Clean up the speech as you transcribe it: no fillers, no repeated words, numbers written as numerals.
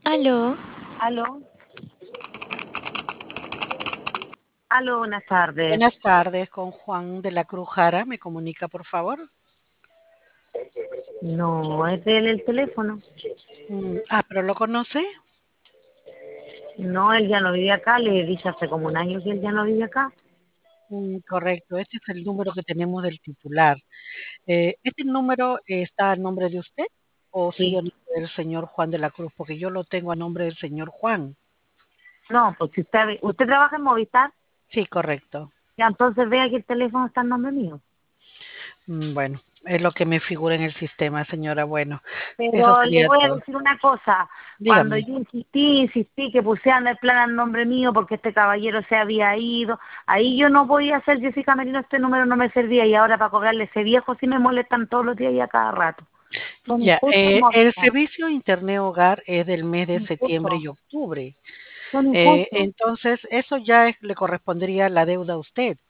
Aló, Aló, aló, buenas tardes. Buenas tardes, con Juan de la Cruz Jara. ¿Me comunica, por favor? No, es de él el teléfono. ¿Pero lo conoce? No, él ya no vive acá, le dije hace como un año que él ya no vive acá. Correcto, este es el número que tenemos del titular. ¿Este número está a nombre de usted o sigue a Sí. nombre del señor Juan de la Cruz? Porque yo lo tengo a nombre del señor Juan. No, pues si usted trabaja en Movistar, Sí, correcto. ya entonces vea que el teléfono está en nombre mío. Bueno, es lo que me figura en el sistema, señora. Bueno, eso Pero le sería voy a todo. decir una cosa, cuando Dígame. yo insistí que pusieran el plan al nombre mío porque este caballero se había ido, ahí yo no podía hacer Jessica Merino, este número no me servía y ahora para cobrarle ese viejo sí me molestan todos los días y a cada rato. Son Ya, injustos, el Movistar, servicio de Internet Hogar es del mes de son septiembre injustos, y octubre. son injustos. Entonces, eso ya le correspondería la deuda a usted.